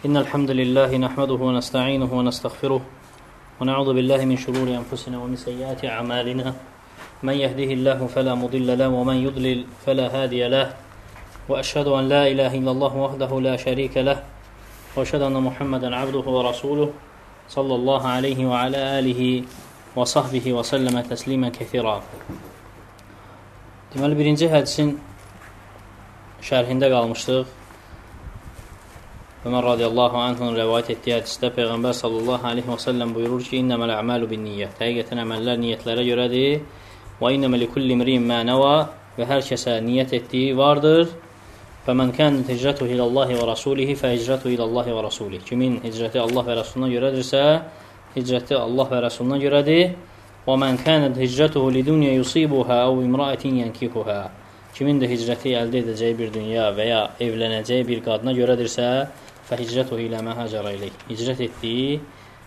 إن الحمد لله نحمده ونستعينه ونستغفره ونعوذ بالله من شرور أنفسنا ومن سيئات أعمالنا من يهده الله فلا مضل له ومن يضلل فلا هادي له وأشهد أن لا إله إلا الله وحده لا شريك له وأشهد أن محمدا عبده ورسوله صلى الله عليه وعلى آله وصحبه وسلم تسليما كثيرا. Deməli, birinci hədisin şərhində qalmışdıq. Ömər radiyallahu anh'ın rəvayət etdiyi hədisdə Peyğəmbər sallallahu aleyhi və səlləm buyurur ki, İnnəməl əməlu bin niyyət. Həqiqətən əməllər niyyətlərə görədir. Və innəməl kulli imri'in mə nəvə və hər kəsə niyyət etdiyi vardır. Fəmən kənət hicrətuhu ilallahi və rasulihi fə hicrətuhu ilallahi və rasulihi. Kimin hicrəti Allah və Rasuluna görədirsə, hicrəti Allah və Rasuluna görədir. Və mən kənət hicrətuhu lidunya yusibuha əv imra'atin yənkihuha. Kimin də hicrəti əldə edəcəyi bir dünya və ya evlənəcəyi bir qadına görədirsə, fə hicrətuhu ilə mə həcərə iləyh. Hicrət etdiyi,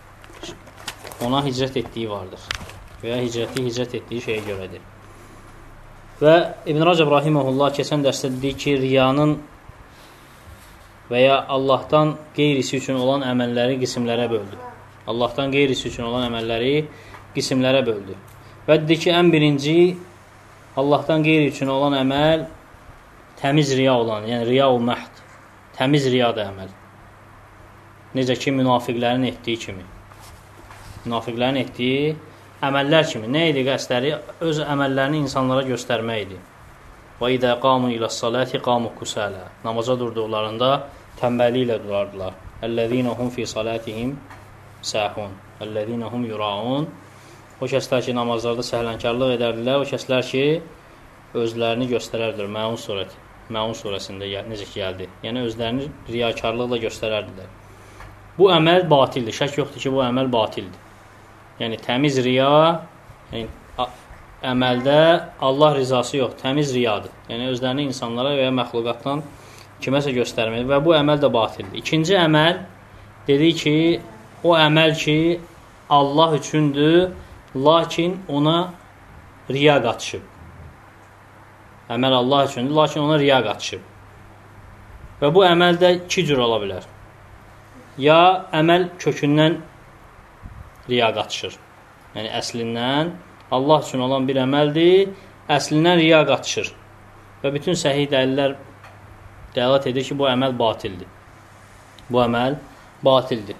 ona hicrət etdiyi vardır. Və ya hicrət etdiyi şeyə görədir. Və İbn Rəcəb rahiməhullah keçən dərsdə dedik ki, riyanın və ya Allahdan qeyrisi üçün olan əməlləri qismlərə böldü. Allahdan qeyrisi üçün olan əməlləri qismlərə böldü. Və dedi ki, ən birinci Allahdan qeyri üçün olan əməl təmiz riya olan, yəni riya-ul məhd, təmiz riyadır əməl. Necə ki, münafiqlərin etdiyi kimi. Münafiqlərin etdiyi əməllər kimi. Nə idi qəsdləri? Öz əməllərini insanlara göstərmək idi. Və idə qamu ilə salati qamu kusələ. Namaza durduqlarında tənbəlli ilə durardılar. Əl-ləzīnə hum fi salatihim səhun. Əl-ləzīnə hum yuraun. O kəslər ki, namazlarda səhlənkarlıq edərdilər. O kəslər ki, özlərini göstərərdilər. Məun surəsində necə ki, gəldi. Yəni, özlərini riyakarlıqla göstərərdilər. Bu əməl batildir. Şək yoxdur ki, bu əməl batildir. Yəni, təmiz riya, yəni, əməldə Allah rizası yox, təmiz riyadır. Yəni, özlərini insanlara və ya məxluqatdan kiməsə göstərməlidir və bu əməl də batildir. İkinci əməl, dedik ki, o əməl ki, Allah üçündür, lakin ona riya qatışıb. Əməl Allah üçündür, lakin ona riya qatışıb. Və bu əməl də iki cür ola bilər. Ya əməl kökündən riya qatışır. Yəni, əslindən Allah üçün olan bir əməldir, əslindən riya qatışır. Və bütün səhih dəlillər dəlalət edir ki, bu əməl batildir. Bu əməl batildir.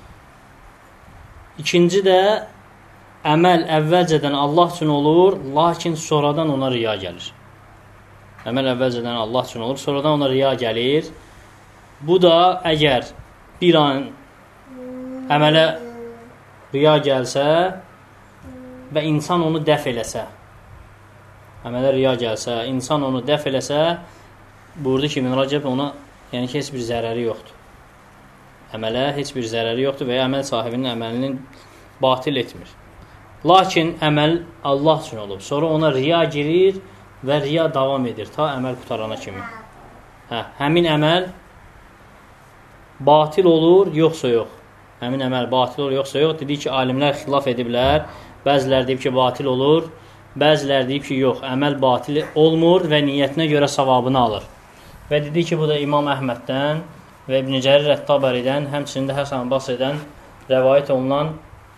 İkinci də, əməl əvvəlcədən Allah üçün olur, lakin sonradan ona riya gəlir. Əməl əvvəlcədən Allah üçün olur, sonradan ona riya gəlir. Bu da, əgər bir an əmələ riya gəlsə və insan onu dəf eləsə, əmələ riya gəlsə, insan onu dəf eləsə, buyurdu ki, İbn Rəcəb ona, yəni ki, heç bir zərəri yoxdur. Əmələ heç bir zərəri yoxdur və ya əməl sahibinin əməlini batil etmir. Lakin əməl Allah üçün olub. Sonra ona riya girir və riya davam edir ta əməl qutarana kimi. Həmin əməl batil olur, yoxsa yox. Həmin əməl batil olur, yoxsa yox. Dedik ki, alimlər xilaf ediblər. Bəzilər deyib ki, batil olur. Bəzilər deyib ki, yox, əməl batil olmur və niyyətinə görə savabını alır. Və dedik ki, bu da İmam Əhməddən və İbn Cərir Ət-Tabaridən, həmçində Həsən Basridən rəvayət olunan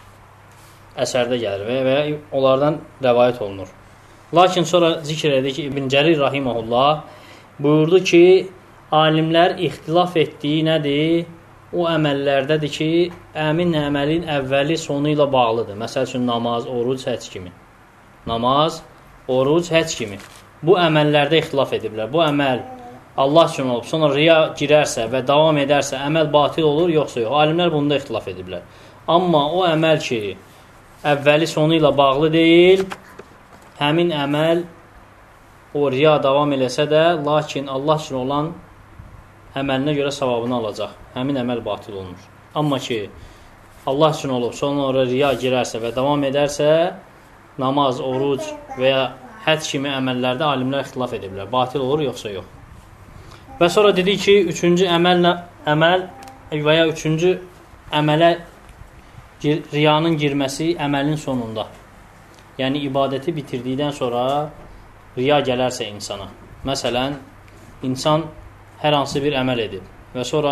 əsərdə gəlir və onlardan rəvayət olunur. Lakin sonra zikr edir ki, İbn Cərir rahiməhullah buyurdu ki, alimlər ixtilaf etdiyi nədir? O əməllərdədir ki, əmin əməlin əvvəli sonu ilə bağlıdır. Məsəl üçün, namaz, oruc, həc kimi. Namaz, oruc, həc kimi. Bu əməllərdə ixtilaf ediblər. Bu əməl Allah üçün olub, sonra riya girərsə və davam edərsə, əməl batil olur, yoxsa yox. Alimlər bunda ixtilaf ediblər. Amma o əməl ki, əvvəli sonu ilə bağlı deyil, həmin əməl o riya davam eləsə də, lakin Allah üçün olan əməlinə görə savabını alacaq. Həmin əməl batil olunur. Amma ki, Allah üçün olub, sonra riya girərsə və davam edərsə, namaz, oruc və ya həc kimi əməllərdə alimlər ixtilaf ediblər. Batil olur, yoxsa yox. Və sonra dedik ki, üçüncü əməl və ya üçüncü əmələ riyanın girməsi əməlin sonunda. Yəni, ibadəti bitirdikdən sonra riya gələrsə insana. Məsələn, insan hər hansı bir əməl edib və sonra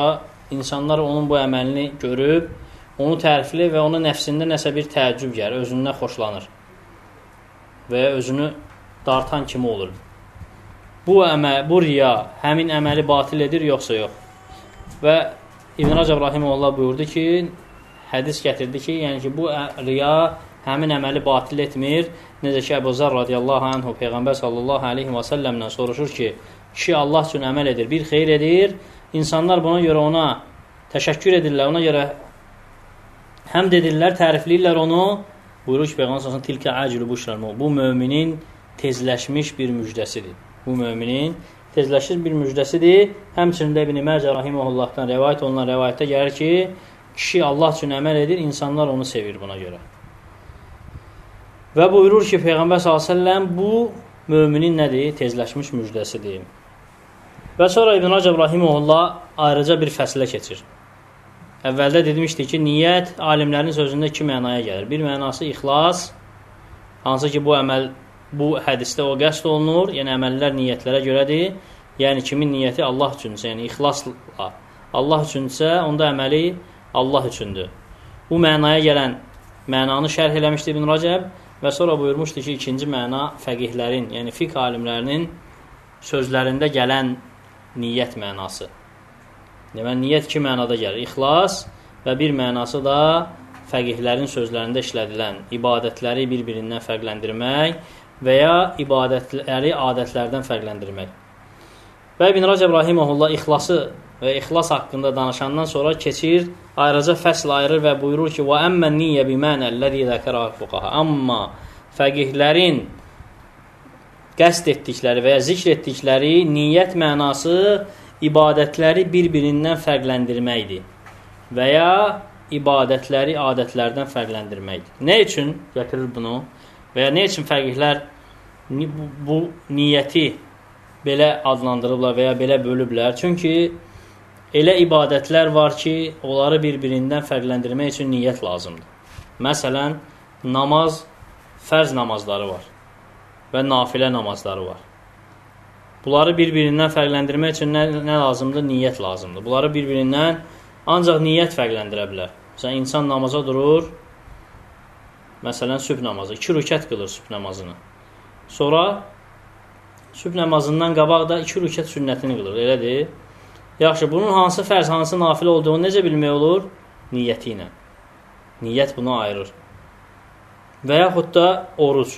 insanlar onun bu əməlini görüb, onu tərifli və onun nəfsində nəsə bir təəccüb gəlir, özündən xoşlanır və özünü dartan kimi olur. Bu riya həmin əməli batil edir, yoxsa yox? Və İbn Rəcəb Rahiməhullah buyurdu ki, hədis gətirdi ki, yəni ki, bu riya həmin əməli batil etmir. Necə ki, Əbu Zər radiyallahu anhu Peyğəmbər sallallahu aleyhi və səlləmdən soruşur ki, kişi Allah üçün əməl edir, bir xeyr edir, insanlar buna görə ona təşəkkür edirlər, ona görə həmd edirlər, tərifləyirlər onu. Buyurur ki, Peyğəmbər sallallahu tilkə acilü buşrəlmə, bu möminin tezləşmiş bir müjdəsidir. Bu möminin tezləşmiş bir müjdəsidir. Həmçində İbn Məcə Rahiməhullahdan rəvayət olunan rəvayətdə gəlir ki, kişi Allah üçün əməl edir, insanlar onu sevir buna görə. Və buyurur ki, Peyğəmbər s.ə.v bu möminin nədir? Tezləşmiş müjdəsidir. Və sonra İbn Rəcəb Rahiməhullah ayrıca bir fəslə keçir. Əvvəldə demişdik ki, niyyət alimlərin sözündə iki mənaya gəlir. Bir mənası ixlas, hansı ki, bu hədisdə o qəsd olunur, yəni əməllər niyyətlərə görədir. Yəni kimin niyyəti Allah üçünsə, yəni ixlasla Allah üçünsə, onda əməli Allah üçündür. Bu mənaya gələn mənanı şərh eləmişdi İbn Rəcəb və sonra buyurmuşdu ki, ikinci məna fəqihlərin, yəni fiqh alimlərinin sözlərində gələn niyyət mənası. Deməli, niyyət iki mənada gəlir. İxlas və bir mənası da fəqihlərin sözlərində işlədilən ibadətləri bir-birindən fərqləndirmək və ya ibadətləri adətlərdən fərqləndirmək. Və İbn Rəcəb Rahiməhullah ixlası və ixlas haqqında danışandan sonra keçir, ayrıca fəsl ayırır və buyurur ki, وَأَمَّا النِّيَّ بِمَانَ الَّذِي ذَكَرَهُ الْفُقَهَا Amma fəqihlərin qəsd etdikləri və ya zikr etdikləri niyyət mənası ibadətləri bir-birindən fərqləndirməkdir və ya ibadətləri adətlərdən fərqləndirməkdir. Nə üçün gətirir bunu? Və ya nə üçün fəqihlər bu niyyəti belə adlandırıblar və ya belə bölüblər? Çünki elə ibadətlər var ki, onları bir-birindən fərqləndirmək üçün niyyət lazımdır. Məsələn, namaz, fərz namazları var və nafilə namazları var. Bunları bir-birindən fərqləndirmək üçün nə lazımdır? Niyyət lazımdır. Bunları bir-birindən ancaq niyyət fərqləndirə bilər. Məsələn, insan namaza durur, məsələn, sübh namazı, 2 rükət qılır sübh namazını. Sonra sübh namazından qabaq da 2 rükət sünnətini qılır, elədir. Yaxşı, bunun hansı fərz, hansı nafilə olduğunu necə bilmək olur? Niyyəti ilə. Niyyət bunu ayırır. Və yaxud da oruc.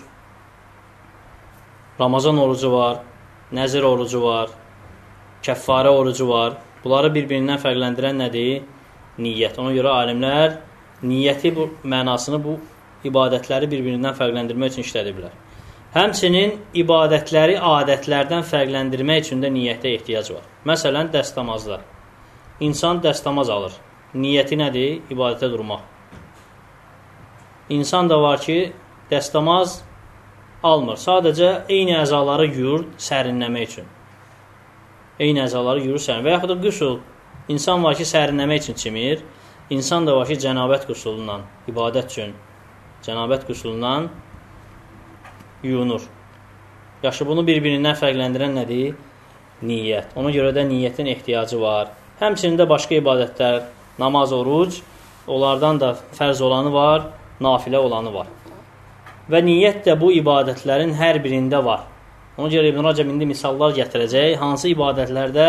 Ramazan orucu var, nəzir orucu var, kəffarə orucu var. Bunları bir-birindən fərqləndirən nədir? Niyyət. Ona görə alimlər niyyəti bu mənasını, bu ibadətləri bir-birindən fərqləndirmək üçün işlədiblər. Həmçinin ibadətləri adətlərdən fərqləndirmək üçün də niyyətə ehtiyac var. Məsələn, dəstəmazda. İnsan dəstəmaz alır. Niyyəti nədir? İbadətə durmaq. İnsan da var ki, dəstəmaz almır. Sadəcə eyni əzaları yuyur sərinləmək üçün. Eyni əzaları yuyur sərinləmək. Və yaxud da qüsul. İnsan var ki, sərinləmək üçün çimir. İnsan da var ki, cənabət qüsulundan, ibadət üçün, cənabət qüsulundan yuyunur. Yaxşı, bunu bir-birindən fərqləndirən nədir? Niyyət. Ona görə də niyyətin ehtiyacı var. Həmçinin də başqa ibadətlər, namaz, oruc, onlardan da fərz olanı var, nafilə olanı var. Və niyyət də bu ibadətlərin hər birində var. Ona görə İbn Rəcəb indi misallar gətirəcək, hansı ibadətlərdə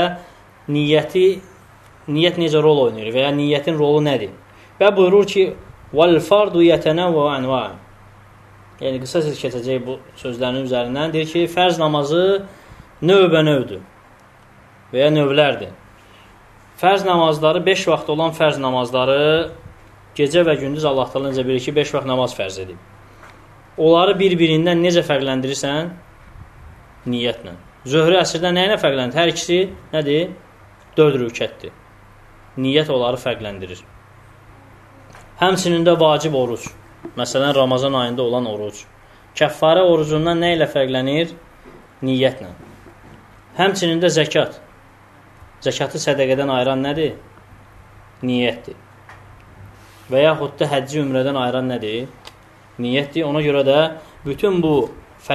niyyət necə rol oynayır və ya niyyətin rolu nədir? Və buyurur ki, وَالْفَرْضُ يَتَنَوَّ عَنْوَانٍ Yəni, qısa siz keçəcək bu sözlərin üzərindən. Deyir ki, fərz namazı növbə-növdür və ya növlərdir. Fərz namazları, 5 vaxt olan fərz namazları gecə və gündüz Allah təala necə bilir ki, 5 vaxt namaz fərz edib. Onları bir-birindən necə fərqləndirirsən? Niyyətlə. Zöhrü əsrdən nə ilə fərqləndir? Hər ikisi nədir? 4 rükətdir. Niyyət onları fərqləndirir. Həmçinin də vacib oruc. Məsələn, Ramazan ayında olan oruc. Kəffarə orucundan nə ilə fərqlənir? Niyyətlə. Həmçinin də zəkat. Zəkatı sədəqədən ayıran nədir? Niyyətdir. Və yaxud da həcci ümrədən ayıran nədir? Niyyətdir. Ona görə də bütün bu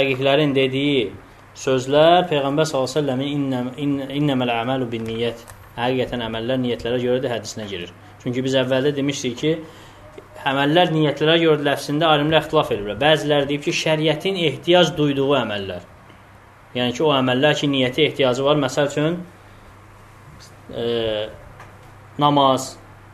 fəqihlərin dediyi sözlər Peyğəmbər s.ə.v-in innəməl əməlu bin niyyət Həqiqətən əməllər niyyətlərə görədir hədisinə girir. Çünki biz əvvəldə demişdik ki, əməllər niyyətlərə görə ləfsində alimlər ixtilaf edirlər. Bəziləri deyib ki, şəriətin ehtiyac duyduğu əməllər. Yəni ki, o əməllər ki, niyyətə ehtiyacı var. Məsəl üçün, namaz,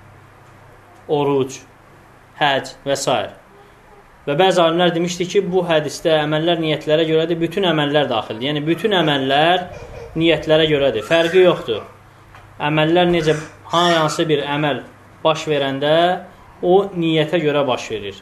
oruc, həc və s. Və bəzi alimlər demişdi ki, bu hədisdə əməllər niyyətlərə görədir, bütün əməllər daxildir. Yəni, bütün əməllər niyyətlərə görədir. Fərqi yoxdur. Əməllər necə, hansı bir əməl baş verəndə o niyyətə görə baş verir.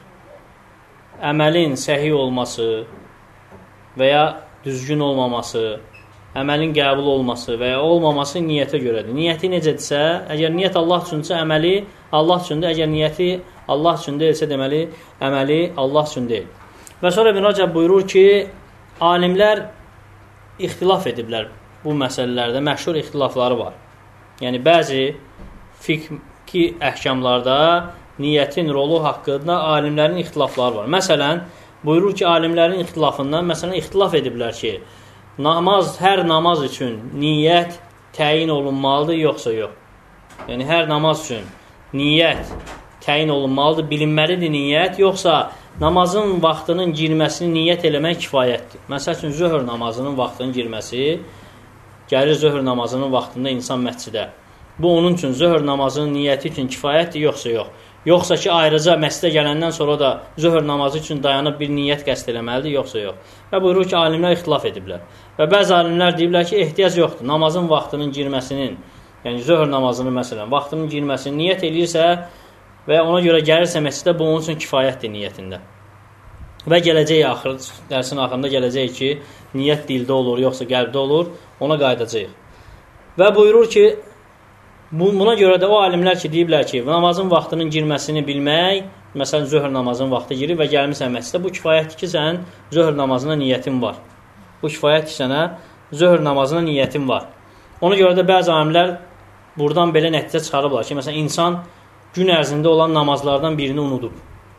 Əməlin səhih olması və ya düzgün olmaması, əməlin qəbul olması və ya olmaması niyyətə görədir. Niyyəti necədirsə, əgər niyyət Allah üçündürsə, əməli Allah üçündür. Əgər niyyəti Allah üçün deyilsə, deməli, əməli Allah üçün deyil. Və sonra İbn Rəcəb buyurur ki, alimlər ixtilaf ediblər bu məsələlərdə, məşhur ixtilafları var. Yəni, bəzi fiqhi əhkamlarda niyyətin rolu haqqında alimlərin ixtilafları var. Məsələn, buyurur ki, alimlərin ixtilafından, məsələn, ixtilaf ediblər ki, hər namaz üçün niyyət təyin olunmalıdır, yoxsa yox. Yəni, hər namaz üçün niyyət təyin olunmalıdır, bilinməlidir niyyət, yoxsa namazın vaxtının girməsini niyyət eləmək kifayətdir. Məsəl üçün, zöhr namazının vaxtının girməsi, gəlir zöhr namazının vaxtında insan məscidə. Bu, onun üçün zöhr namazının niyyəti üçün kifayətdir, yoxsa yox. Yoxsa ki, ayrıca məscidə gələndən sonra da zöhr namazı üçün dayanıb bir niyyət qəsd eləməlidir, yoxsa yox. Və buyurur ki, alimlər ixtilaf ediblər. Və bəzi alimlər deyiblər ki, ehtiyac yoxdur. Namazın vaxtının girməsinin, yəni zöhr namazının məsələn, vaxtının girməsini niyyət eləyirsə və ona görə gəlirsə məscidə, bu onun üçün kifayətdir niyyətində. Və gələcək dərsin axırında gələcək ki, niyyət dildə olur, yoxsa qəlbdə olur, ona qayıdacaq. Və buyurur ki, buna görə də o alimlər ki, deyiblər ki, namazın vaxtının girməsini bilmək, məsələn, zöhr namazın vaxtı girir və gəlmirsən məscidə, bu kifayətdir ki, sənin zöhr namazına niyyətin var. Bu kifayətdir sənə zöhr namazına niyyətin var. Ona görə də bəzi alimlər buradan belə nəticə çıxarıblar ki, məsələn, insan gün ərzində olan namazlardan birini unudub.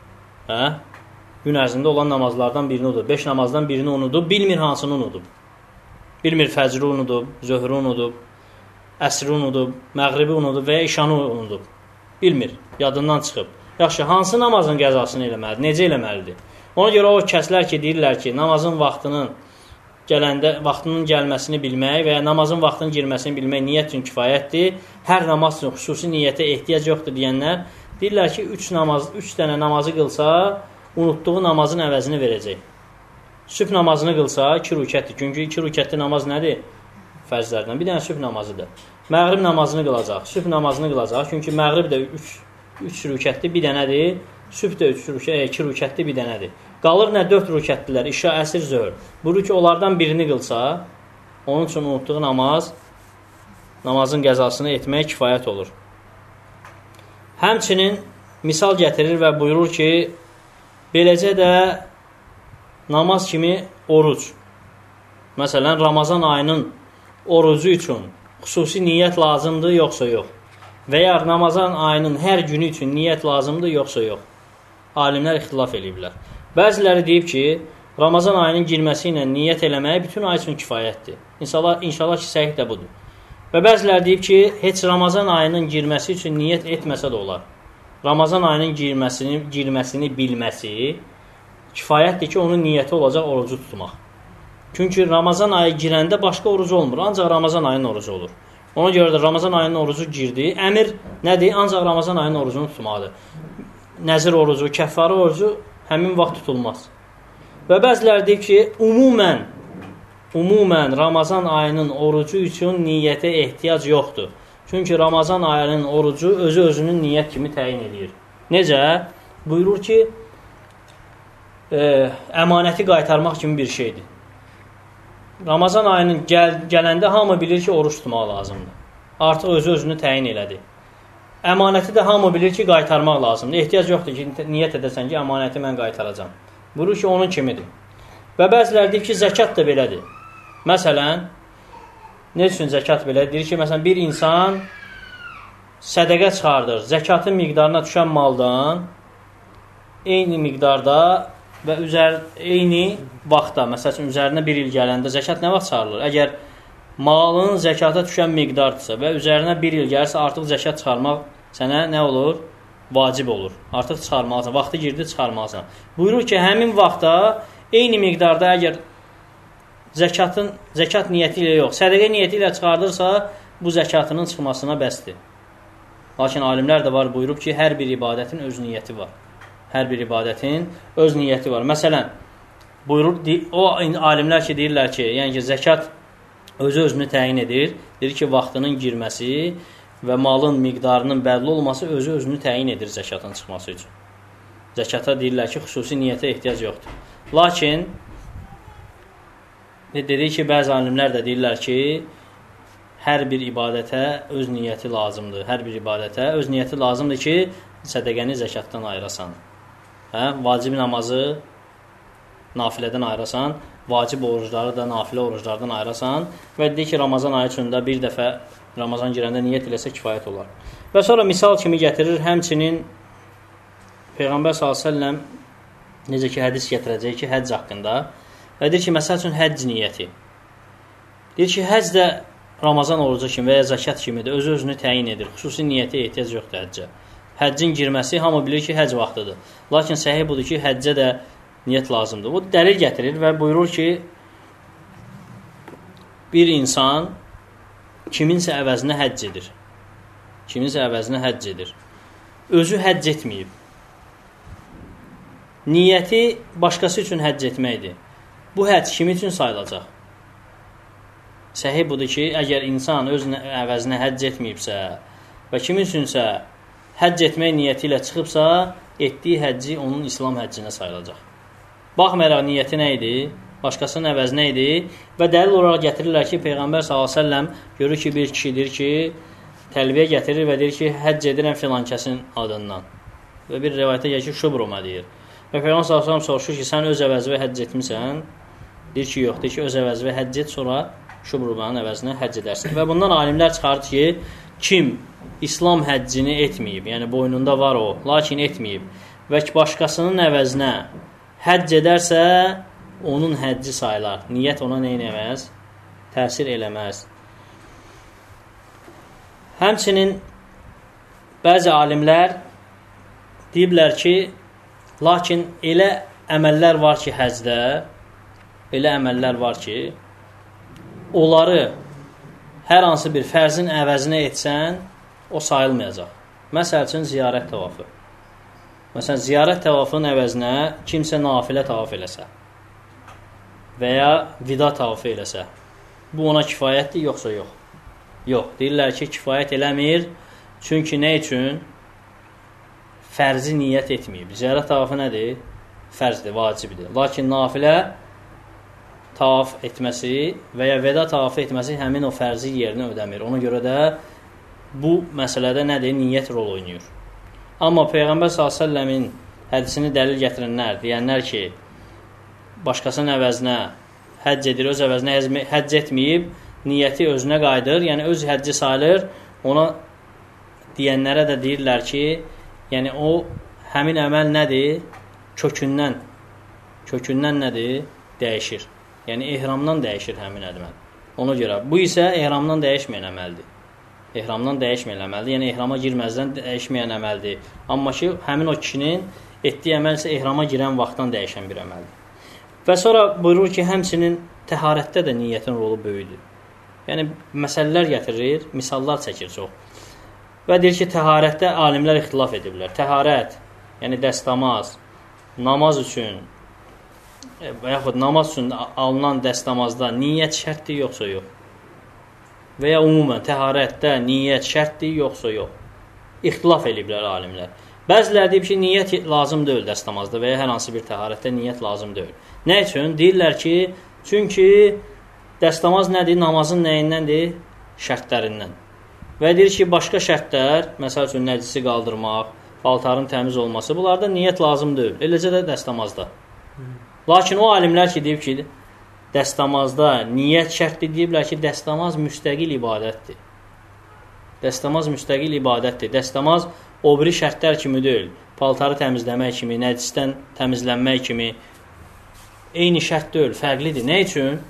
Gün ərzində olan namazlardan birini unudub. 5 namazdan birini unudub, bilmir hansını unudub. Bilmir fəcri unudub, zöhrü unudub, əsri unudub, məğribi unudub və ya işanı unudub. Bilmir, yadından çıxıb. Yaxşı, hansı namazın qəzasını eləməlidir, necə eləməlidir? Ona görə o kəslər ki, deyirlər ki, namazın vaxtının gəlməsini bilmək və ya namazın vaxtının girməsini bilmək niyyət üçün kifayətdir. Hər namaz üçün xüsusi niyyətə ehtiyac yoxdur deyənlər deyirlər ki, 3 dənə namazı qılsa, unutduğu namazın əvəzini verəcək. Sübh namazını qılsa 2 rükətdir. Çünki 2 rükətli namaz nədir? Fərzlərdən. Bir dənə sübh namazıdır. Məğrib namazını qılacaq. Sübh namazını qılacaq. Çünki məğrib də 3 rükətli bir dənədir. Sübh də 2 rükətli bir dənədir. Qalır nə 4 rükətdilər, işa, əsr, zöhr. Buyurur ki, onlardan birini qılsa, onun üçün unutduğu namazın qəzasını etmək kifayət olur. Həmçinin misal gətirir və buyurur ki, beləcə də namaz kimi oruc. Məsələn, Ramazan ayının orucu üçün xüsusi niyyət lazımdır, yoxsa yox. Və ya Ramazan ayının hər günü üçün niyyət lazımdır, yoxsa yox. Alimlər ixtilaf ediblər. Bəziləri deyib ki, Ramazan ayının girməsi ilə niyyət eləməyə bütün ay üçün kifayətdir. İnşallah ki, səhih də budur. Və bəziləri deyib ki, heç Ramazan ayının girməsi üçün niyyət etməsə də olar. Ramazan ayının girməsini bilməsi kifayətdir ki, onun niyyəti olacaq orucu tutmaq. Çünki Ramazan ayı girəndə başqa orucu olmur, ancaq Ramazan ayının orucu olur. Ona görə də Ramazan ayının orucu girdi. Əmr nədir? Ancaq Ramazan ayının orucunu tutmalıdır. Nəzir orucu, kəffarə orucu həmin vaxt tutulmaz. Və bəziləri deyir ki, ümumən Ramazan ayının orucu üçün niyyətə ehtiyac yoxdur. Çünki Ramazan ayının orucu özünün niyyət kimi təyin edir. Necə? Buyurur ki, əmanəti qaytarmaq kimi bir şeydir. Ramazan ayının gələndə hamı bilir ki, oruç tutmaq lazımdır. Artıq özünü təyin elədi. Əmanəti də hamı bilir ki, qaytarmaq lazımdır. Ehtiyac yoxdur ki, niyyət edəsən ki, əmanəti mən qaytaracam. Buyurur ki, onun kimidir. Və bəziləri deyir ki, zəkat da belədir. Məsələn, ne üçün zəkat belədir? Deyir ki, məsələn, bir insan sədəqə çıxardır. Zəkatın miqdarına düşən maldan eyni miqdarda və eyni vaxtda, məsəl üçün, üzərinə bir il gələndə zəkat nə vaxt çıxarılır? Əgər malın zəkata düşən miqdardırsa və üzərinə bir il gəlirsə, artıq zəkat çıxarmaq sənə nə olur? Vacib olur. Artıq çıxarmalısan. Vaxtı girdi, çıxarmalısan. Buyurur ki, həmin vaxtda eyni miqdarda əgər zəkat niyyəti ilə yox, sədəqə niyyəti ilə çıxardırsa, bu zəkatının çıxmasına bəsdir. Lakin alimlər də var, buyurub ki, hər bir ibadətin öz niyyəti var. Hər bir ibadətin öz niyyəti var. Məsələn, buyurur, o alimlər ki, deyirlər ki, yəni ki, zəkat özünü təyin edir. Deyir ki, vaxtının girməsi və malın miqdarının bəlli olması özünü təyin edir zəkatın çıxması üçün. Zəkata deyirlər ki, xüsusi niyyətə ehtiyac yoxdur. Lakin, dedik ki, bəzi alimlər də deyirlər ki, hər bir ibadətə öz niyyəti lazımdır. Hər bir ibadətə öz niyyəti lazımdır ki, sədəqəni zəkatdan ayırasan. Vacib namazı nafilədən ayırasan, vacib orucları da nafilə oruclardan ayırasan və deyir ki, Ramazan ayı üçündə bir dəfə Ramazan girəndə niyyət eləsə kifayət olar. Və sonra misal kimi gətirir, həmçinin Peyğəmbər s.ə.v necə ki, hədis gətirəcək ki, həcc haqqında və deyir ki, məsəl üçün həcc niyyəti. Deyir ki, həcc də Ramazan orucu kimi və ya zəkat kimi də özünü təyin edir. Xüsusi niyyətə ehtiyac yoxdur həccə. Həccin girməsi hamı bilir ki, həcc vaxtıdır. Lakin səhih budur ki, həccə də niyyət lazımdır. O dəlil gətirir və buyurur ki, bir insan kiminsə əvəzinə həcc edir. Kiminsə əvəzinə həcc edir. Özü həcc etməyib. Niyyəti başqası üçün həcc etməkdir. Bu həcc kimi üçün sayılacaq? Səhih budur ki, əgər insan öz əvəzinə həcc etməyibsə və kimin üçünsə həcc etmək niyyəti ilə çıxıbsa, etdiyi həcci onun İslam həccinə sayılacaq. Baxmayaraq niyyəti nə idi? Başqasının əvəzinə idi və dəlil olaraq gətirirlər ki, Peyğəmbər s.ə.v görür ki, bir kişi deyir ki, təlbiyə gətirir və deyir ki, həcc edirəm filan kəsin adından. Və bir rivayətə gəlir ki, şubruma deyir. Və Peyğəmbər s.ə.v soruşur ki, sən öz əvəzivə həcc etmirsən? Deyir ki, yox. Deyir ki, öz əvəzivə həcc et, sonra şubrumanın əvəzinə həcc edərsən. Və bundan alimlər çıxarır ki, kim İslam həccini etməyib, yəni boynunda var o, lakin etməyib və başqasının əvəzinə həcc edərsə, onun həcci sayılar. Niyyət ona nə eləməz? Təsir eləməz. Həmçinin bəzi alimlər deyiblər ki, lakin elə əməllər var ki, həccdə, elə əməllər var ki, onları hər hansı bir fərzin əvəzinə etsən, o sayılmayacaq. Məsəl üçün, ziyarət tavafı. Məsələn, ziyarət tavafının əvəzinə kimsə nafilə tavaf eləsə və ya vida tavafı eləsə, bu ona kifayətdir, yoxsa yox? Yox, deyirlər ki, kifayət eləmir, çünki nə üçün? Fərzi niyyət etməyib. Ziyarət tavafı nədir? Fərzdir, vacibdir. Lakin nafilə tavaf etməsi və ya veda tavafı etməsi həmin o fərzi yerinə ödəmir. Ona görə də bu məsələdə nədir? Niyyət rol oynayır. Amma Peyğəmbər s.ə.v-in hədisini dəlil gətirənlər, deyənlər ki, başqasının əvəzinə həcc edir, öz əvəzinə həcc etməyib, niyyəti özünə qayıdır, yəni öz həcci sayılır, ona deyənlərə də deyirlər ki, yəni o, həmin əməl nədir? Kökündən nədir? Dəyişir. Yəni, ehramdan dəyişir həmin əməl. Ona görə, bu isə ehramdan dəyişməyən əməldir. Ehramdan dəyişməyən əməldir, yəni ehrama girməzdən dəyişməyən əməldir. Amma ki, həmin o kişinin etdiyi əməl isə ehrama girən vaxtdan dəyişən bir əməldir. Və sonra buyurur ki, həmçinin təharətdə də niyyətin rolu böyüdür. Yəni, məsələlər gətirir, misallar çəkir çox. Və deyir ki, təharətdə alimlər ixtilaf ediblər. Təharət, yəni dəstəmaz, namaz üçün və yaxud namaz üçün alınan dəstəmazda niyyət şərtdir, yoxsa yox? Və ya umumən təharətdə niyyət şərtdir, yoxsa yox? İxtilaf ediblər alimlər. Bəziləri deyib ki, niyyət lazım deyil dəstəmazda və ya hər hansı bir təharətdə niyyət lazım deyil. Nə üçün? Deyirlər ki, çünki dəstəmaz nədir? Namazın nəyindəndir? Şərtlərindən. Və deyir ki, başqa şərtlər, məsəl üçün nəcisi qaldırmaq, paltarın təmiz olması, bunlarda niyyət lazım deyil. Eləcə də dəstəmazda. Lakin o alimlər ki, deyib ki, dəstəmazda niyyət şərtdir, deyiblər ki, dəstəmaz müstəqil ibadətdir. Dəstəmaz müstəqil ibadətdir. Dəstəmaz o biri şərtlər kimi deyil. Paltarı təmizləmək kimi, nəcisdən təmizlənmək kimi eyni şərt deyil, fərqlidir. Nə üçün?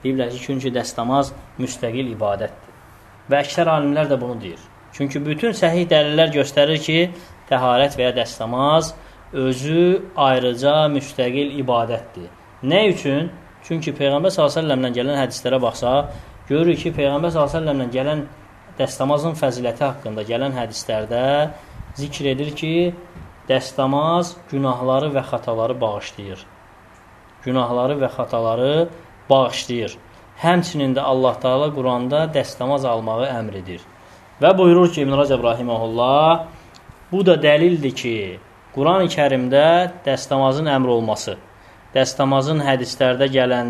Deyiblər ki, çünki dəstəmaz müstəqil ibadətdir. Və əksər alimlər də bunu deyir. Çünki bütün səhih dəlillər göstərir ki, təharət və ya dəstəmaz özü ayrıca müstəqil ibadətdir. Nə üçün? Çünki Peyğəmbər s.ə.v-lə gələn hədislərə baxsaq, görürük ki, Peyğəmbər s.ə.v-lə gələn dəstəmazın fəziləti haqqında gələn hədislərdə zikr edir ki, dəstəmaz günahları və xataları bağışlayır. Günahları və xataları bağışlayır. Həmçinin də Allah Teala Quranda dəstəmaz almağı əmr edir. Və buyurur ki, İbn Rəcəb rahimehullah, bu da dəlildir ki, Quran-ı Kərimdə dəstəmazın əmr olması, dəstəmazın hədislərdə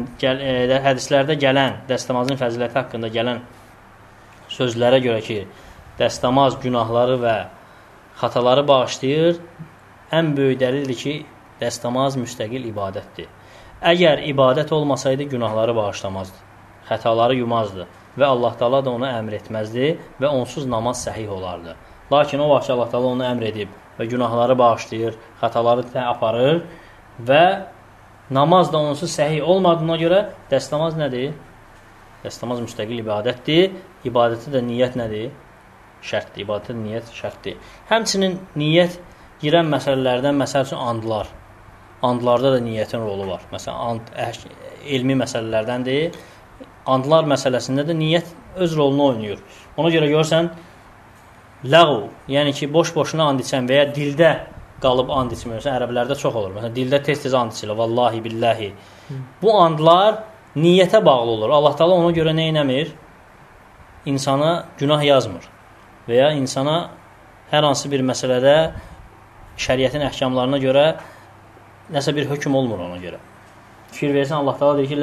gələn, dəstəmazın fəziləti haqqında gələn sözlərə görə ki, dəstəmaz günahları və xataları bağışlayır, ən böyük dəlildir ki, dəstəmaz müstəqil ibadətdir. Əgər ibadət olmasaydı, günahları bağışlamazdı, xətaları yumazdı və Allah Teala da onu əmr etməzdi və onsuz namaz səhih olardı. Lakin o vaxt Allah Teala onu əmr edib və günahları bağışlayır, xətaları aparır və namaz da onsuz səhih olmadığına görə dəstəmaz nədir? Dəstəmaz müstəqil ibadətdir. İbadəti də niyyət nədir? Şərtdir. İbadətdə niyyət şərtdir. Həmçinin niyyət girən məsələlərdən, məsəl üçün andlar. Andlarda da niyyətin rolu var. Məsələn, elmi məsələlərdəndir. Andlar məsələsində də niyyət öz rolunu oynayır. Ona görə görürsən, ləğu, yəni ki, boş-boşuna and içən və ya dildə qalıb and içmirsən, ərəblərdə çox olur. Məsələn, dildə tez-tez and içilir, vallahi, billahi. Bu andlar niyyətə bağlı olur. Allah Teala ona görə nə eləmir? İnsana günah yazmır və ya insana hər hansı bir məsələdə şəriətin əhkamlarına görə nəsə bir hökm olmur ona görə. Fikir versən, Allah Teala deyir ki,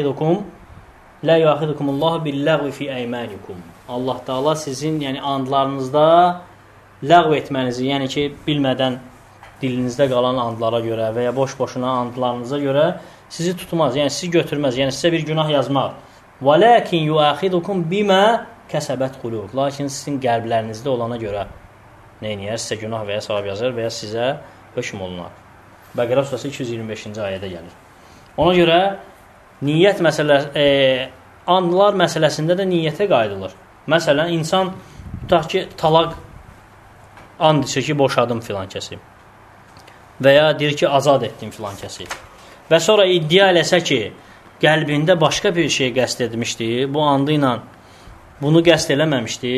Lə yuaxidukumullahu billəğvi fi əymanikum. Allah Teala sizin, yəni andlarınızda ləğv etmənizi, yəni ki, bilmədən dilinizdə qalan andlara görə və ya boş-boşuna andlarınıza görə sizi tutmaz, yəni sizi götürməz, yəni sizə bir günah yazmaq. وَلَكِنْ يُؤَخِذُكُمْ بِمَا كَسَبَتْ قُلُوبُ. Lakin sizin qəlblərinizdə olana görə nə edir? Sizə günah və ya savab yazar və ya sizə hökm olunar. Bəqərə surəsi 225-ci ayədə gəlir. Ona görə niyyət məsələsi, andlar məsələsində də niyyətə qayıdılır. Məsələn, insan tutaq ki, talaq and içir ki, boşadım filan kəsi və ya deyir ki, azad etdim filan kəsi və sonra iddia eləsə ki, qəlbində başqa bir şey qəsd etmişdi, bu andı ilə bunu qəsd eləməmişdi,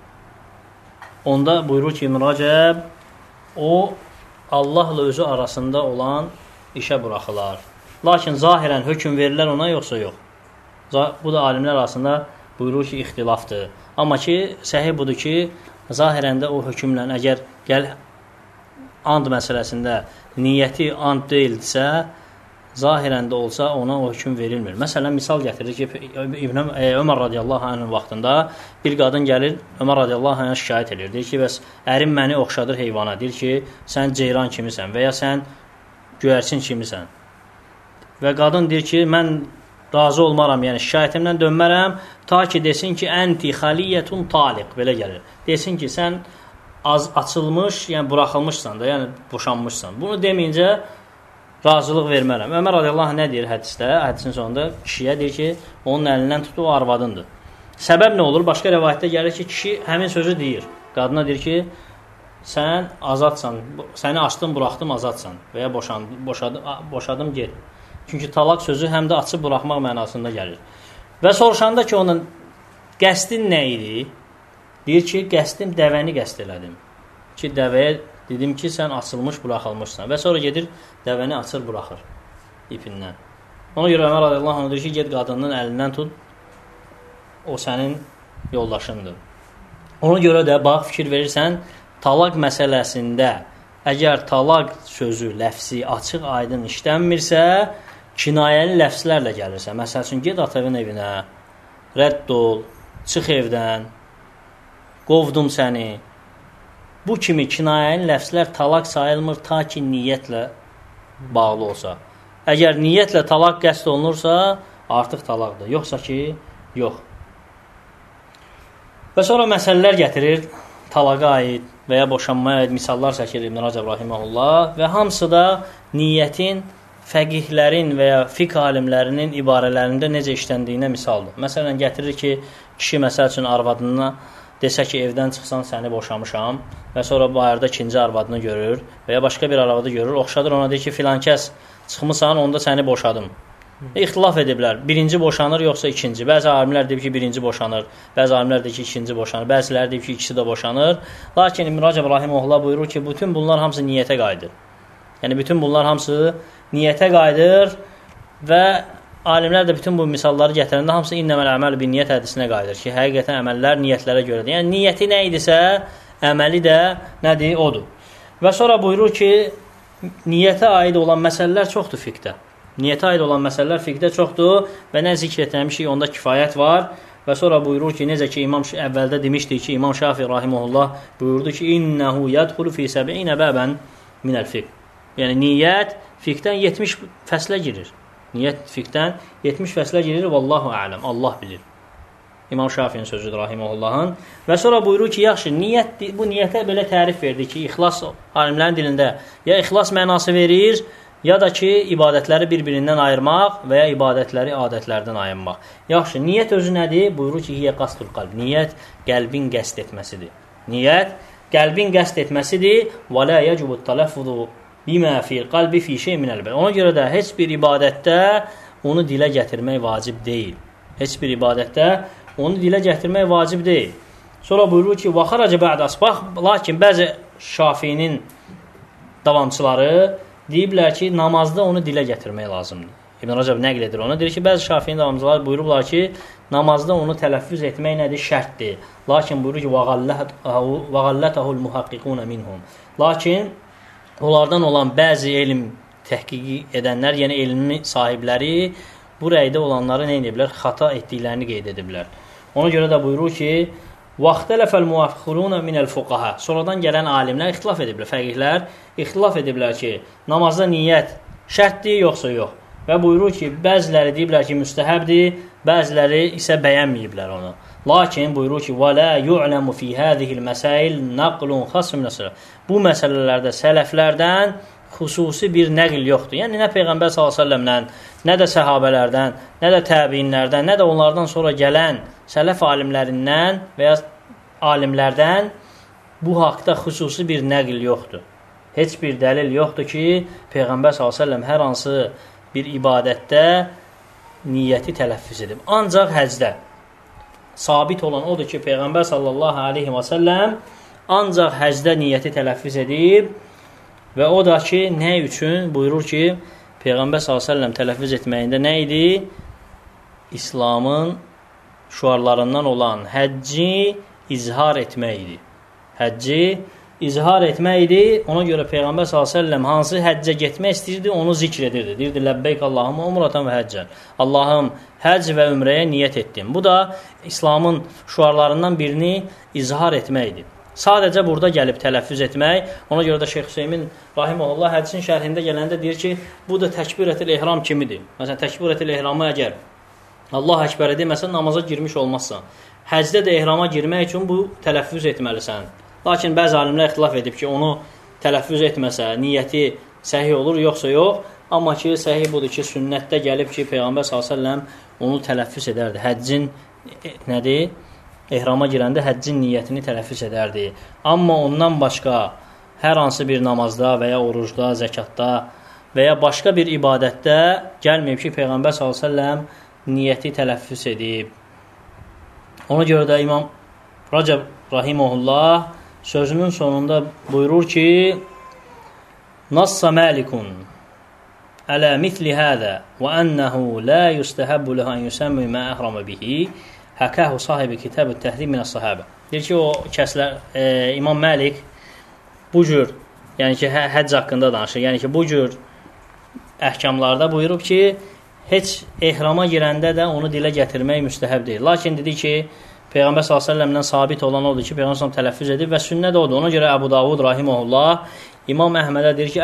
onda buyurur ki, Rəcəb, o Allahla özü arasında olan işə buraxılar. Lakin zahirən hökm verilər ona, yoxsa yox. Bu da alimlər arasında buyurur ki, ixtilafdır. Amma ki, səhih budur ki, zahirəndə o hökmlə, əgər and məsələsində niyyəti and deyildirsə, zahirəndə olsa ona o hökm verilmir. Məsələn, misal gətirir ki, Ömər radiyallahu anhın vaxtında bir qadın gəlir, Ömər radiyallahu anhına şikayət edir. Deyir ki, bəs ərim məni oxşadır heyvana. Deyir ki, sən ceyran kimisən və ya sən göyərçin kimisən. Və qadın deyir ki, mən razı olmaram, yəni şikayətimdən dönmərəm, ta ki desin ki, ənti xaliyyətun taliq, belə gəlir. Desin ki, sən açılmış, yəni buraxılmışsan da, yəni boşanmışsan. Bunu deməyincə razılıq vermərəm. Ömər radiyallahu anh nə deyir hədisdə? Hədisin sonunda kişiyə deyir ki, onun əlindən tutu, o arvadındır. Səbəb nə olur? Başqa rəvayətdə gəlir ki, kişi həmin sözü deyir. Qadına deyir ki, sən azadsan, səni açdım, buraxdım, azadsan və ya boşadım, get. Çünki talaq sözü həm də açıb buraxmaq mənasında gəlir. Və soruşanda ki, onun qəsdin nə idi? Deyir ki, qəsdim dəvəni qəsd elədim. Ki, dəvəyə dedim ki, sən açılmış, buraxılmışsan. Və sonra gedir, dəvəni açır, buraxır ipindən. Ona görə Ömər radiyallahu anh deyir ki, get qadının əlindən tut, o sənin yoldaşındır. Ona görə də, bax, fikir verirsən, talaq məsələsində əgər talaq sözü, ləfsi açıq, aydın işlənmirsə, kinayəli ləfslərlə gəlirsə, məsəl üçün, get atavın evinə, rədd ol, çıx evdən, qovdum səni. Bu kimi kinayəli ləfslər talaq sayılmır, ta ki niyyətlə bağlı olsa. Əgər niyyətlə talaq qəsd olunursa, artıq talaqdır. Yoxsa ki, yox. Və sonra məsələlər gətirir, talaqa aid və ya boşanmaya aid misallar çəkir İbn Rəcəb rahimehullah və hamısı da niyyətin fəqihlərin və ya fiqh alimlərinin ibarələrində necə işləndiyinə misaldır. Məsələn, gətirir ki, kişi məsəl üçün arvadına desə ki, evdən çıxsan səni boşamışam və sonra bayırda ikinci arvadını görür və ya başqa bir arvadı görür, oxşadır ona deyir ki, filan kəs çıxmısan, onda səni boşadım. İxtilaf ediblər. Birinci boşanır, yoxsa ikinci. Bəzi alimlər deyib ki, birinci boşanır. Bəzi alimlər deyib ki, ikinci boşanır. Bəziləri deyib ki, ikisi də boşanır. Lakin İbn Rəcəb rahimehullah buyurur ki, bütün bunlar hamısı niyyətə qayıdır. Yəni, bütün bunlar hamısı niyyətə qayıdır və alimlər də bütün bu misalları gətirəndə hamısı innəməl əməl bin niyyət hədisinə qayıdır ki, həqiqətən əməllər niyyətlərə görədir. Yəni, niyyəti nə idisə, əməli də nədir? Odur. Və sonra buyurur ki, niyyətə aid olan məsələlər çoxdur fiqhdə. Niyyətə aid olan məsələlər fiqhdə çoxdur və nə zikr etmişik, onda kifayət var. Və sonra buyurur ki, necə ki, İmam əvvəldə demişdik ki, İmam Şafi rahimehullah buyurdu ki, İnnəhu yədxulu fi səb'inə bəbən minəl fiqh. Yəni, niyyət fiqhdən 70 fəslə girir. Niyyət fiqhdən 70 fəslə girir, vallahu ələm, Allah bilir. İmam Şafinin sözüdür rahimehullahın. Və sonra buyurur ki, yaxşı, bu niyyətə belə tərif verdi ki, ixlas alimlərin dilində ya ixlas mənası verir, ya da ki, ibadətləri bir-birindən ayırmaq və ya ibadətləri adətlərdən ayırmaq. Yaxşı, niyyət özü nədir? Buyurur ki, hiyə qasdul qalb. Niyyət qəlbin qəsd etməsidir. Niyyət qəlbin qəsd etməsidir. Və la yəcubu tələffuzu bimə fil qalbi fi şey minəl bəd. Ona görə də heç bir ibadətdə onu dilə gətirmək vacib deyil. Heç bir ibadətdə onu dilə gətirmək vacib deyil. Sonra buyurur ki, və xaraca bə'd asbaq. Lakin bəzi Şafinin davamçıları deyiblər ki, namazda onu dilə gətirmək lazımdır. İbn Rəcəb nəql edir onu. Deyir ki, bəzi Şafinin davamçıları buyurublar ki, namazda onu tələffüz etmək nədir? Şərtdir. Lakin buyurur ki, وَغَلَّتَهُ الْمُحَقِّقُونَ مِنْهُمْ. Lakin onlardan olan bəzi elm təhqiqi edənlər, yəni elmi sahibləri bu rəydə olanları nə ediblər? Xata etdiklərini qeyd ediblər. Ona görə də buyurur ki, وَاخْتَلَفَ الْمُوَفِّقُونَ مِنَ الْفُقَهَا. Sonradan gələn alimlər ixtilaf ediblər, fəqihlər ixtilaf ediblər ki, namazda niyyət şərtdir, yoxsa yox. Və buyurur ki, bəziləri deyiblər ki, müstəhəbdir, bəziləri isə bəyənməyiblər onu. Lakin buyurur ki, وَلَا يُعْلَمُ فِي هَذِهِ الْمَسَائِلِ نَقْلٌ خَاصٌ مِنَ السَّلَفِ. Bu məsələlərdə sələflərdən xüsusi bir nəql yoxdur. Yəni, nə Peyğəmbər s.ə.v-lə, nə də səhabələrdən, nə də təbiinlərdən, nə də onlardan sonra gələn sələf alimlərindən və ya alimlərdən bu haqda xüsusi bir nəql yoxdur. Heç bir dəlil yoxdur ki, Peyğəmbər s.ə.v hər hansı bir ibadətdə niyyəti tələffüz edib. Ancaq həcdə sabit olan odur ki, Peyğəmbər s.ə.v ancaq həcdə niyyəti tələffüz edib və o da ki, nə üçün? Buyurur ki, Peyğəmbər s.ə.v tələffüz etməyində nə idi? İslamın şüarlarından olan həcci izhar etmək idi. Həcci izhar etmək idi. Ona görə Peyğəmbər s.ə.v hansı həccə getmək istəyirdi, onu zikr edirdi. Deyirdi, ləbbeyk Allahımə umratan və həccən. Allahım, həcc və ümrəyə niyyət etdim. Bu da İslamın şüarlarından birini izhar etməkdir. Sadəcə burada gəlib tələffüz etmək. Ona görə də Şeyx Hüseymin rahimehullah həccin şərhində gələndə deyir ki, bu da təkbirətül ehram kimidir. Məsələn, təkbirətül ehramı əgər Allah əkbər deməsən, namaza girmiş olmazsan. Həcdə də ehrama girmək üçün bu tələffüz etməlisən. Lakin bəzi alimlər ixtilaf edib ki, onu tələffüz etməsə, niyyəti səhih olur, yoxsa yox. Amma ki, səhih budur ki, sünnətdə gəlib ki, Peyğəmbər s.ə.v onu tələffüz edərdi. Həccin nədir? Ehrama girəndə həccin niyyətini tələffüz edərdi. Amma ondan başqa hər hansı bir namazda və ya orucda, zəkatda və ya başqa bir ibadətdə gəlməyib ki, Peyğəmbər s.ə.v niyyəti tələffüz edib. Ona görə də İmam Rəcəb rahimehullah sözünün sonunda buyurur ki, Nassa Malikun alə mitli həzə və ənəhu la yustəhəbbu ləhu ən yüsəmmi mə əhrama bihi həkəhu sahibi kitab-ı təhdib minə sahabə. Deyir ki, o kəslər, İmam Məlik bu cür, yəni ki, həcc haqqında danışır. Yəni ki, bu cür əhkamlarda buyurub ki, heç ehrama girəndə də onu dilə gətirmək müstəhəb deyil. Lakin dedi ki, Peyğəmbər s.ə.v-dən sabit olan odur ki, Peyğəmbər s.ə.v tələffüz edib və sünnət odur. Ona görə Əbu Davud rahimehullah İmam Əhmədə deyir ki,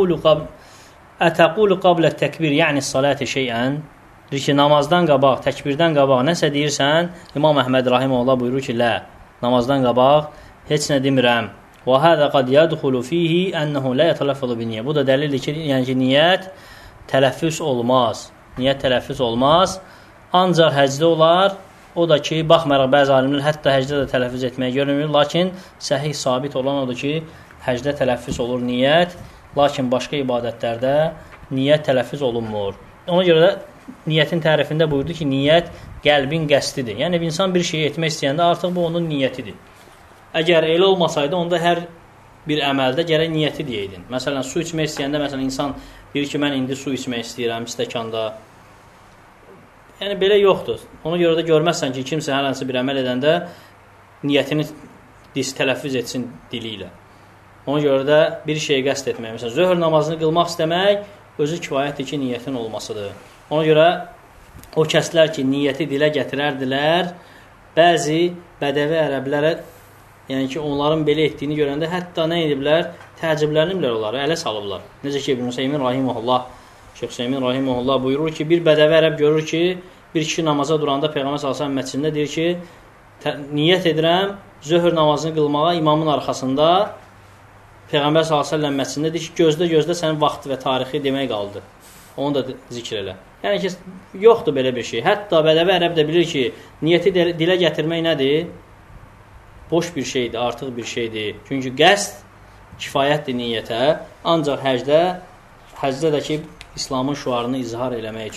ətəqulu qablə təkbir, yəni salatə şeyən. Deyir ki, namazdan qabaq, təkbirdən qabaq nəsə deyirsən, İmam Əhməd rahimehullah buyurur ki, lə, namazdan qabaq heç nə demirəm. Və hədə qad yədxulu fihi ənəhu lə yətələfədu bi niyyə. Bu da dəlildir ki, yəni ki, niyyət tələffüz olmaz. Niyyət tələffüz olmaz. Ancaq həcdə olar. O da ki, baxmayaraq bəzi alimlər hətta həcdə də tələffüz etməyə görmür. Lakin səhih sabit olan odur ki, həcdə tələffüz olur niyyət. Lakin başqa ibadətlərdə niyyət tələffüz olunmur. Ona görə də niyyətin tərifində buyurdu ki, niyyət qəlbin qəsdidir. Yəni, insan bir şeyi etmək istəyəndə artıq bu onun niyyətidir. Əgər elə olmasaydı, onda hər bir əməldə gərək niyyəti deyirdin. Məsələn, su içmək istəyəndə, məsələn, insan deyir ki, mən indi su içmək istəyirəm stəkanda. Yəni, belə yoxdur. Ona görə də görməzsən ki, kimsə hər hansı bir əməl edəndə niyyətini tələffüz etsin dili ilə. Ona görə də bir şeyi qəsd etmək. Məsələn, zöhr namazını qılmaq istəmək özü kifayətdir ki, niyyətin olmasıdır. Ona görə o kəslər ki, niyyəti dilə gətirərdilər, bəzi bədəvi ərəblərə, yəni ki, onların belə etdiyini görəndə hətta nə ediblər? Təəccübləniblər onları, ələ salıblar. Necə ki, İbn Hüseymin Rahiməhullah, Şeyx Hüseymin Rahiməhullah buyurur ki, bir bədəvi ərəb görür ki, bir kişi namaza duranda Peyğəmbər sallallahu əleyhi və səlləm məscidində deyir ki, niyyət edirəm zöhr namazını qılmağa imamın arxasında. Peyğəmbər sallallahu əleyhi və səlləm məscidində deyir ki, gözlə sənin vaxtı və tarixi demək qaldı. Onu da zikr elə. Yəni ki, yoxdur belə bir şey. Hətta bədəvi ərəb də bilir ki, niyyəti dilə gətirmək nədir? Boş bir şeydir, artıq bir şeydir. Çünki qəsd kifayətdir niyyətə. Ancaq həcdə də ki, İslamın şüarını izhar eləmək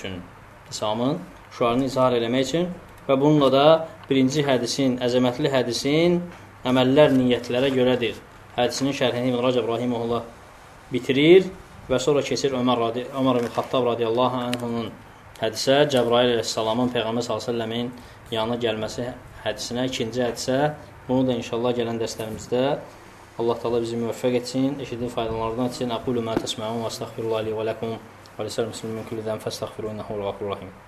üçün, və bununla da birinci hədisin, əzəmətli hədisin əməllər niyyətlərə görədir. Hədisinin şərhini İbn Rəcəb Rahiməhullah bitirir və sonra keçir Ömər ibn Xattab radiyallahu anhunun hədisə, Cəbrail əleyhissalamın Peyğəmbər sallallahu əleyhi və səlləmin yanına gəlməsi hədisinə, ikinci hədisə. Bunu da inşallah gələn dərslərimizdə Allah Taala bizi müvəffəq etsin, eşitdiyi faydalardan etsin. Aqulu ma təsməun və estəğfirullah li və lakum və lisəl muslimin min kulli zəm fəstəğfiru innehu vel-gafurur rahim.